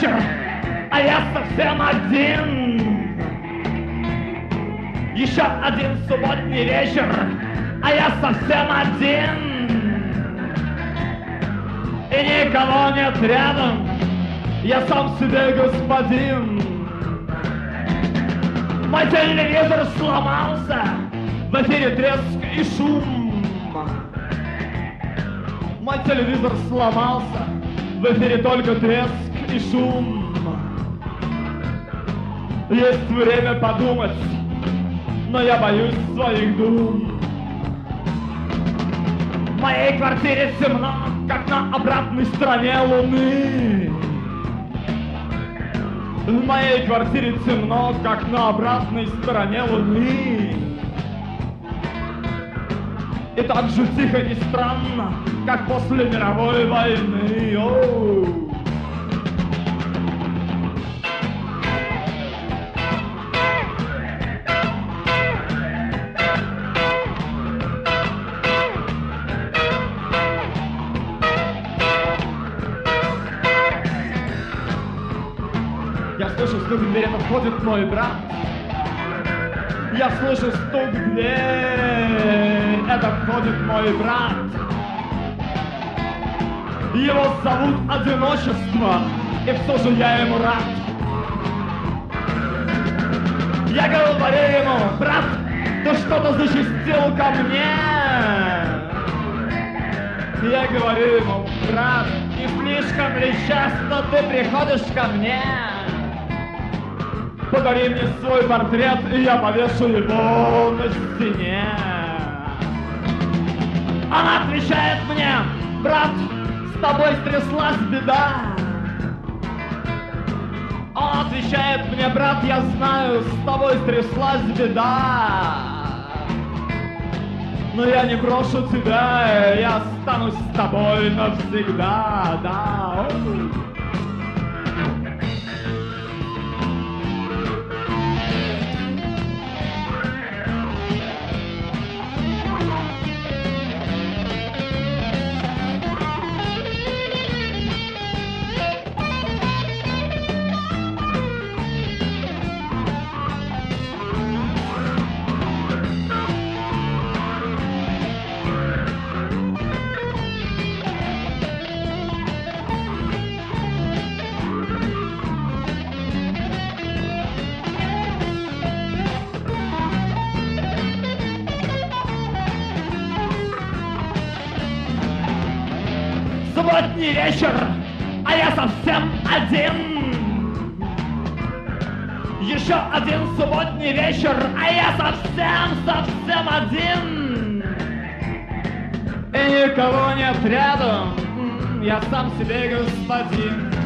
вечер, а я совсем один. Еще один субботний вечер, а я совсем один. И никого нет рядом, я сам себе господин. Мой телевизор сломался, в эфире треск и шум. Мой телевизор сломался, в эфире только треск и шум. Есть время подумать, но я боюсь своих дум. В моей квартире темно, как на обратной стороне Луны. В моей квартире темно, как на обратной стороне Луны. И так же тихо и странно, как после мировой войны. Оу. Я слышу стук в дверь, это входит мой брат. Я слышу стук в дверь, это входит мой брат. Его зовут одиночество, и все же я ему рад. Я говорю ему: брат, ты что-то зачастил ко мне. Я говорю ему: брат, не слишком ли часто ты приходишь ко мне? Подари мне свой портрет, и я повешу его на стене. Она отвечает мне: брат, с тобой стряслась беда. Он отвечает мне: брат, я знаю, с тобой стряслась беда. Но я не брошу тебя, я останусь с тобой навсегда, да. Субботний вечер, а я совсем один. Еще один субботний вечер, а я совсем один. И никого нет рядом, я сам себе господин.